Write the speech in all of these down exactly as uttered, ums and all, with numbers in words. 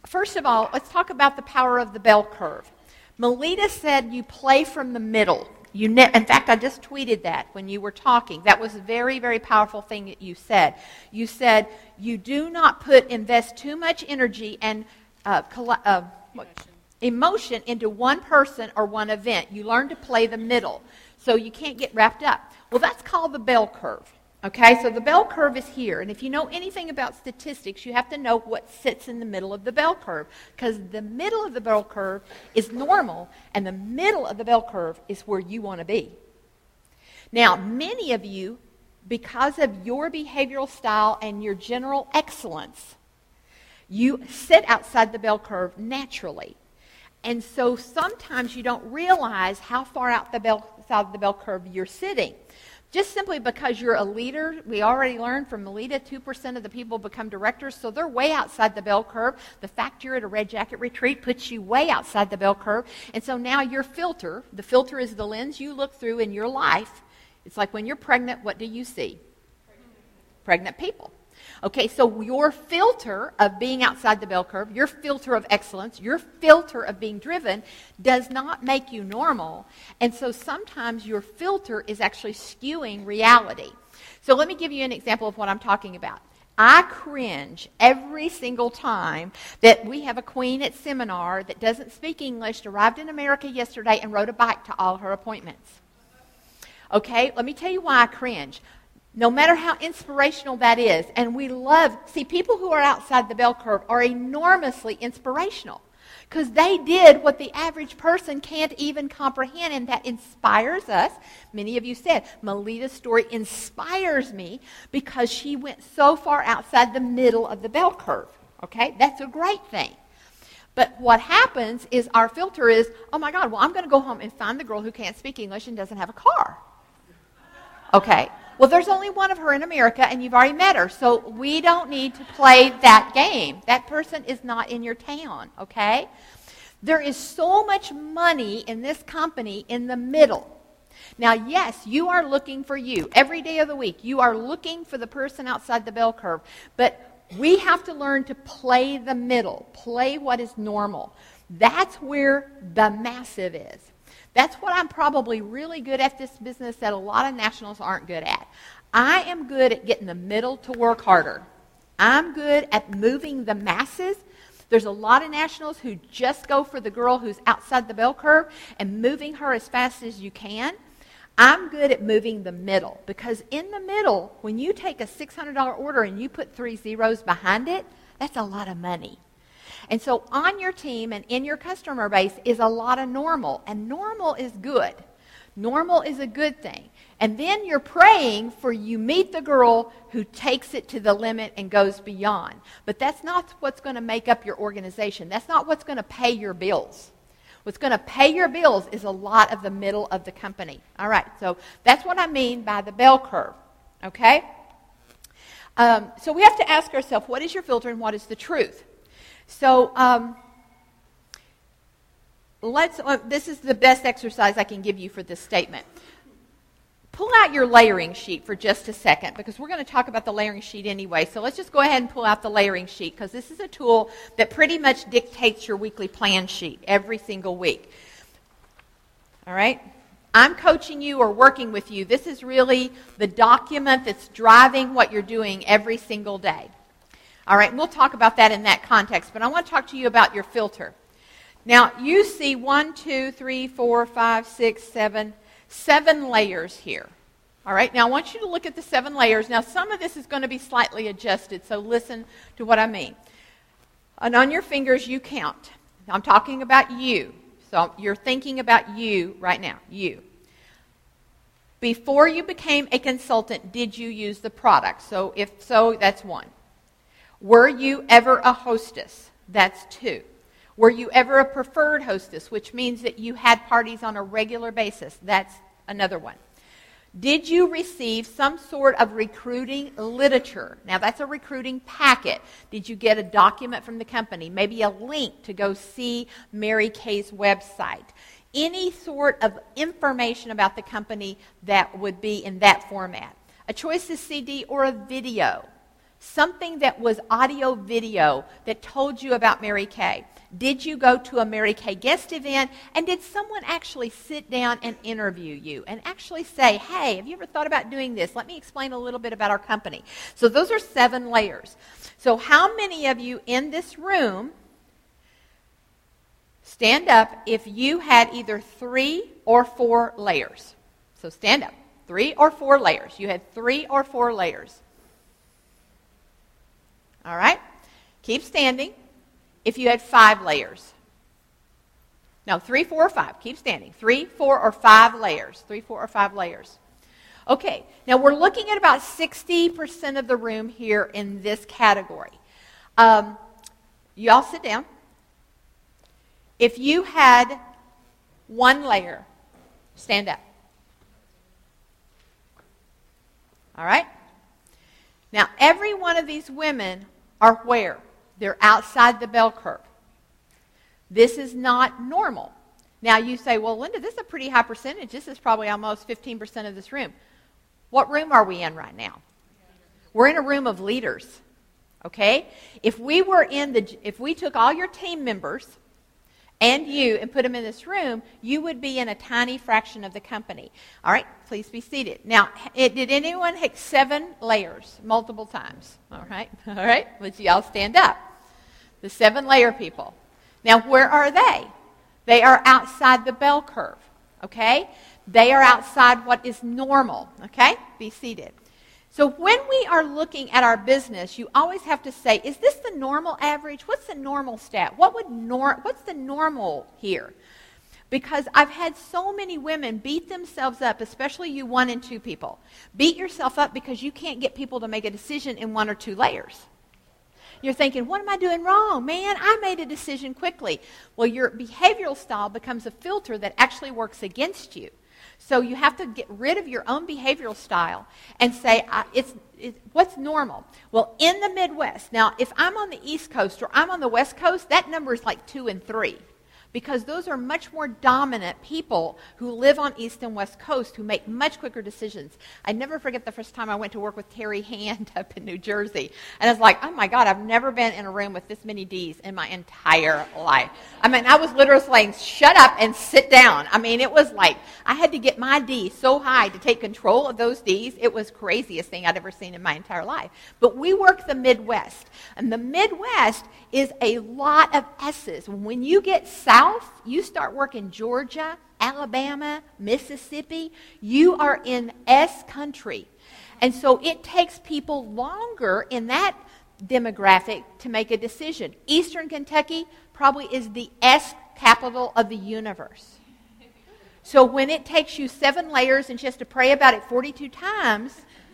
First of all, let's talk about the power of the bell curve. Melita said you play from the middle. You ne- in fact, I just tweeted that when you were talking. That was a very, very powerful thing that you said. You said you do not put invest too much energy and uh, coll- uh, what? emotion into one person or one event. You learn to play the middle, so you can't get wrapped up. Well, that's called the bell curve. Okay, so the bell curve is here, and if you know anything about statistics, you have to know what sits in the middle of the bell curve, because the middle of the bell curve is normal, and the middle of the bell curve is where you want to be. Now, many of you, because of your behavioral style and your general excellence, you sit outside the bell curve naturally. And so sometimes you don't realize how far out the bell, outside the bell curve you're sitting. Just simply because you're a leader, we already learned from Melita, two percent of the people become directors, so they're way outside the bell curve. The fact you're at a Red Jacket retreat puts you way outside the bell curve. And so now your filter, the filter is the lens you look through in your life. It's like when you're pregnant, what do you see? Pregnant, pregnant people. Okay, so your filter of being outside the bell curve, your filter of excellence, your filter of being driven does not make you normal. And so sometimes your filter is actually skewing reality. So let me give you an example of what I'm talking about. I cringe every single time that we have a queen at seminar that doesn't speak English, arrived in America yesterday, and rode a bike to all her appointments. Okay, let me tell you why I cringe. No matter how inspirational that is, and we love, see, people who are outside the bell curve are enormously inspirational because they did what the average person can't even comprehend, and that inspires us. Many of you said, Melita's story inspires me because she went so far outside the middle of the bell curve. Okay, that's a great thing. But what happens is our filter is, oh my God, well, I'm going to go home and find the girl who can't speak English and doesn't have a car. Okay. Well, there's only one of her in America, and you've already met her, so we don't need to play that game. That person is not in your town, okay? There is so much money in this company in the middle. Now, yes, you are looking for you. Every day of the week, you are looking for the person outside the bell curve, but we have to learn to play the middle, play what is normal. That's where the massive is. That's what I'm probably really good at this business that a lot of nationals aren't good at. I am good at getting the middle to work harder. I'm good at moving the masses. There's a lot of nationals who just go for the girl who's outside the bell curve and moving her as fast as you can. I'm good at moving the middle because in the middle, when you take a six hundred dollars order and you put three zeros behind it, that's a lot of money. And so on your team and in your customer base is a lot of normal. And normal is good. Normal is a good thing. And then you're praying for you meet the girl who takes it to the limit and goes beyond. But that's not what's going to make up your organization. That's not what's going to pay your bills. What's going to pay your bills is a lot of the middle of the company. All right, so that's what I mean by the bell curve. Okay? Um, so we have to ask ourselves, what is your filter and what is the truth? So um, let's. Uh, this is the best exercise I can give you for this statement. Pull out your layering sheet for just a second because we're going to talk about the layering sheet anyway. So let's just go ahead and pull out the layering sheet because this is a tool that pretty much dictates your weekly plan sheet every single week. All right? I'm coaching you or working with you. This is really the document that's driving what you're doing every single day. All right, and we'll talk about that in that context, but I want to talk to you about your filter. Now, you see one, two, three, four, five, six, seven, seven layers here. All right, now I want you to look at the seven layers. Now, some of this is going to be slightly adjusted, so listen to what I mean. And on your fingers, you count. I'm talking about you. So you're thinking about you right now, you. Before you became a consultant, did you use the product? So if so, that's one. Were you ever a hostess? That's two. Were you ever a preferred hostess, which means that you had parties on a regular basis? That's another one. Did you receive some sort of recruiting literature? Now, that's a recruiting packet. Did you get a document from the company? Maybe a link to go see Mary Kay's website? Any sort of information about the company that would be in that format. A choice is C D or a video. something that was audio video that told you about Mary Kay? Did you go to a Mary Kay guest event, and did someone actually sit down and interview you and actually say, hey, have you ever thought about doing this? Let me explain a little bit about our company. So those are seven layers. So how many of you in this room, stand up if you had either three or four layers? So stand up. Three or four layers. You had three or four layers. All right? Keep standing. If you had five layers. No, three, four, or five. Keep standing. Three, four, or five layers. Three, four, or five layers. Okay, now we're looking at about sixty percent of the room here in this category. Um, you all sit down. If you had one layer, stand up. All right? Now, every one of these women are where? They're outside the bell curve. This is not normal. Now you say, well, Linda, this is a pretty high percentage. This is probably almost fifteen percent of this room. What room are we in right now? We're in a room of leaders. Okay? If we were in the, if we took all your team members and you and put them in this room, you would be in a tiny fraction of the company. All right, please be seated. Now, it, did anyone hit seven layers multiple times? All right, all right, would you all stand up? The seven layer people. Now, where are they? They are outside the bell curve, okay? They are outside what is normal, okay? Be seated. So when we are looking at our business, you always have to say, is this the normal average? What's the normal stat? What would nor- what's the normal here? Because I've had so many women beat themselves up, especially you one and two people. Beat yourself up because you can't get people to make a decision in one or two layers. You're thinking, what am I doing wrong? Man, I made a decision quickly. Well, your behavioral style becomes a filter that actually works against you. So you have to get rid of your own behavioral style and say, I, it's, it's what's normal? Well, in the Midwest, now if I'm on the East Coast or I'm on the West Coast, that number is like two and three. Because those are much more dominant people who live on East and West Coast who make much quicker decisions. I never forget the first time I went to work with Terry Hand up in New Jersey. And I was like, oh my God, I've never been in a room with this many D's in my entire life. I mean, I was literally saying, shut up and sit down. I mean, it was like, I had to get my D so high to take control of those D's. It was the craziest thing I'd ever seen in my entire life. But we work the Midwest. And the Midwest is a lot of S's. When you get south, you start working Georgia, Alabama, Mississippi, you are in S country. And so it takes people longer in that demographic to make a decision. Eastern Kentucky probably is the S capital of the universe. So when it takes you seven layers and just to pray about it forty-two times,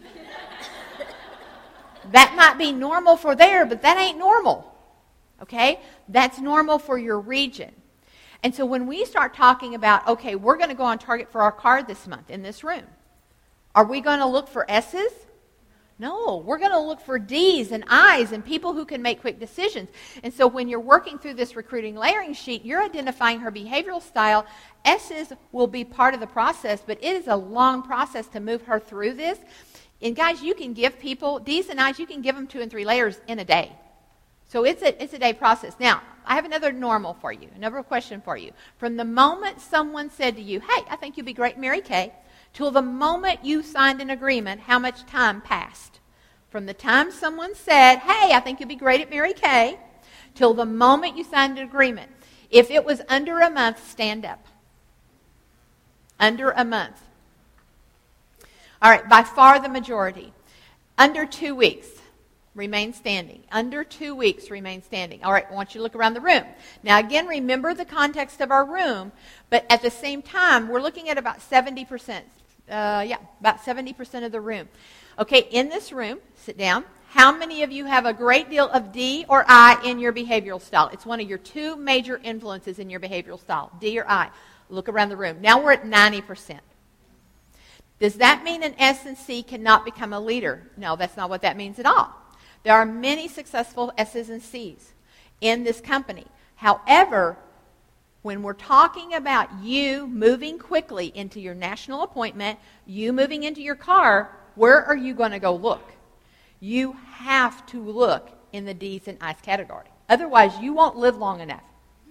that might be normal for there, but that ain't normal. Okay? That's normal for your region. And so when we start talking about, okay, we're going to go on target for our card this month in this room, are we going to look for S's? No, we're going to look for D's and I's and people who can make quick decisions. And so when you're working through this recruiting layering sheet, you're identifying her behavioral style. S's will be part of the process, but it is a long process to move her through this. And guys, you can give people, D's and I's, you can give them two and three layers in a day. So it's a, it's a day process. Now, I have another normal for you, another question for you. From the moment someone said to you, hey, I think you'd be great Mary Kay, till the moment you signed an agreement, how much time passed? From the time someone said, hey, I think you'd be great at Mary Kay, till the moment you signed an agreement. If it was under a month, stand up. Under a month. All right, by far the majority. Under two weeks. Remain standing. Under two weeks, remain standing. All right, I want you to look around the room. Now, again, remember the context of our room, but at the same time, we're looking at about seventy percent. Uh, yeah, about seventy percent of the room. Okay, in this room, sit down. How many of you have a great deal of D or I in your behavioral style? It's one of your two major influences in your behavioral style, D or I. Look around the room. Now we're at ninety percent. Does that mean an S and C cannot become a leader? No, that's not what that means at all. There are many successful S's and C's in this company. However, when we're talking about you moving quickly into your national appointment, you moving into your car, where are you going to go look? You have to look in the D's and I's category. Otherwise, you won't live long enough.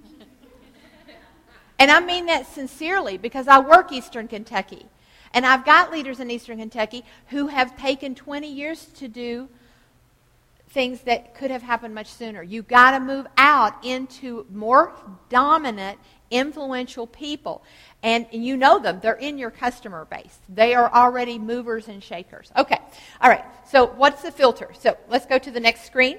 And I mean that sincerely because I work Eastern Kentucky. And I've got leaders in Eastern Kentucky who have taken twenty years to do things that could have happened much sooner. You've got to move out into more dominant, influential people. And you know them. They're in your customer base. They are already movers and shakers. Okay. All right. So what's the filter? So let's go to the next screen.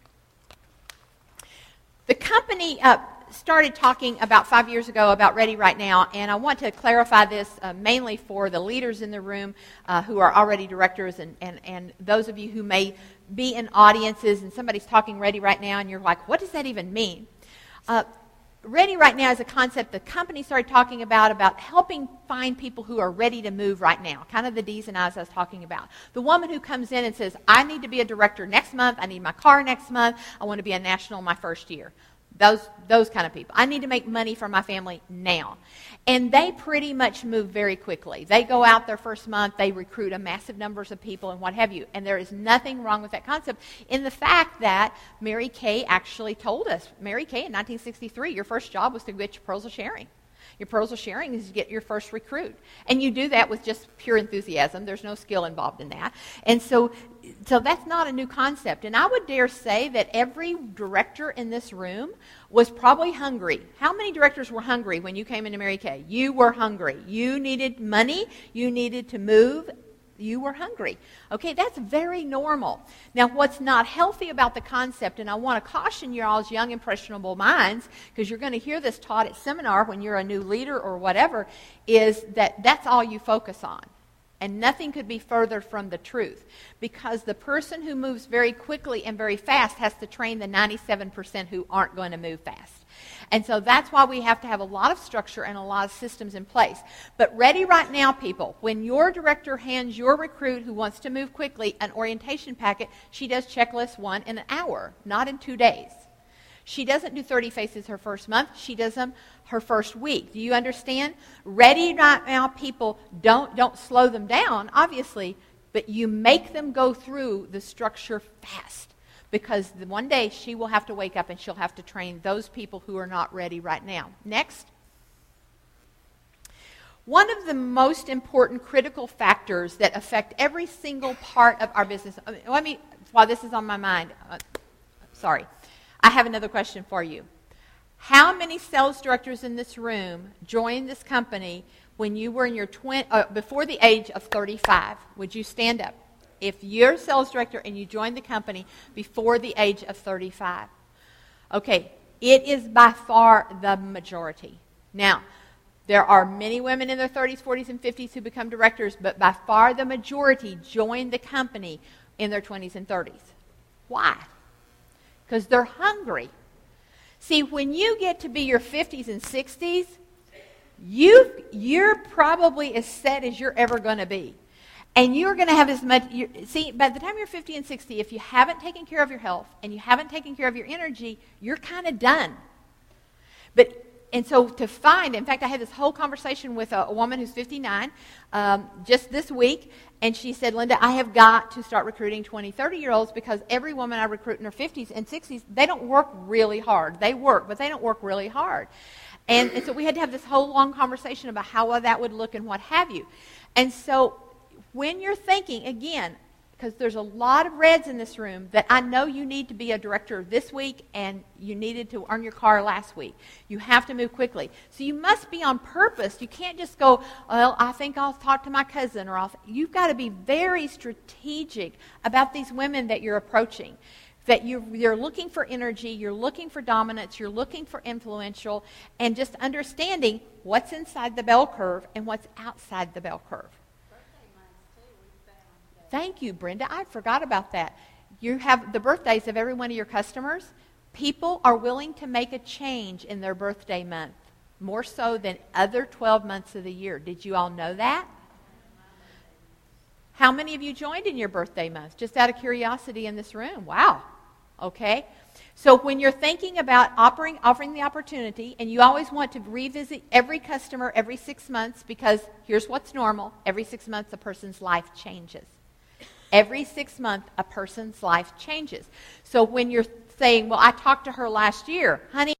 The company uh, started talking about five years ago about Ready Right Now, and I want to clarify this uh, mainly for the leaders in the room uh, who are already directors and, and, and those of you who may be in audiences and somebody's talking Ready Right Now and you're like, what does that even mean? Uh, Ready Right Now is a concept the company started talking about, about helping find people who are ready to move right now, kind of the D's and I's I was talking about. The woman who comes in and says, I need to be a director next month, I need my car next month, I want to be a national my first year. Those those kind of people. I need to make money for my family now. And they pretty much move very quickly. They go out their first month, they recruit a massive numbers of people and what have you. And there is nothing wrong with that concept in the fact that Mary Kay actually told us, Mary Kay in nineteen sixty-three, your first job was to get your pearls of sharing. Your pearls of sharing is to get your first recruit. And you do that with just pure enthusiasm. There's no skill involved in that. And so, so that's not a new concept. And I would dare say that every director in this room was probably hungry. How many directors were hungry when you came into Mary Kay? You were hungry. You needed money. You needed to move. You were hungry. Okay, that's very normal. Now, what's not healthy about the concept, and I want to caution you all's young, impressionable minds, because you're going to hear this taught at seminar when you're a new leader or whatever, is that that's all you focus on. And nothing could be further from the truth. Because the person who moves very quickly and very fast has to train the ninety-seven percent who aren't going to move fast. And so that's why we have to have a lot of structure and a lot of systems in place. But Ready Right Now, people, when your director hands your recruit who wants to move quickly an orientation packet, she does checklist one in an hour, not in two days. She doesn't do thirty faces her first month. She does them her first week. Do you understand? Ready Right Now, people, don't, don't slow them down, obviously, but you make them go through the structure fast. Because the one day she will have to wake up and she'll have to train those people who are not ready right now. Next. One of the most important critical factors that affect every single part of our business. Let me, while this is on my mind, uh, sorry. I have another question for you. How many sales directors in this room joined this company when you were in your twen- uh, before the age of thirty-five? Would you stand up? If you're a sales director and you joined the company before the age of thirty-five. Okay, it is by far the majority. Now, there are many women in their thirties, forties, and fifties who become directors, but by far the majority joined the company in their twenties and thirties. Why? Because they're hungry. See, when you get to be your fifties and sixties, you, you're probably as set as you're ever going to be. And you're going to have as much, see, by the time you're fifty and sixty, if you haven't taken care of your health and you haven't taken care of your energy, you're kind of done. But, and so to find, in fact, I had this whole conversation with a, a woman who's fifty-nine um, just this week, and she said, Linda, I have got to start recruiting twenty, thirty-year-olds because every woman I recruit in her fifties and sixties, they don't work really hard. They work, but they don't work really hard. And, and so we had to have this whole long conversation about how well that would look and what have you. And so when you're thinking, again, because there's a lot of reds in this room that I know you need to be a director this week and you needed to earn your car last week. You have to move quickly. So you must be on purpose. You can't just go, well, I think I'll talk to my cousin. or I'll You've got to be very strategic about these women that you're approaching. That you're, you're looking for energy, you're looking for dominance, you're looking for influential, and just understanding what's inside the bell curve and what's outside the bell curve. Thank you, Brenda. I forgot about that. You have the birthdays of every one of your customers. People are willing to make a change in their birthday month, more so than other twelve months of the year. Did you all know that? How many of you joined in your birthday month? Just out of curiosity in this room. Wow. Okay. So when you're thinking about offering, offering the opportunity, and you always want to revisit every customer every six months, because here's what's normal. Every six months, a person's life changes. Every six months, a person's life changes. So when you're saying, well, I talked to her last year, honey,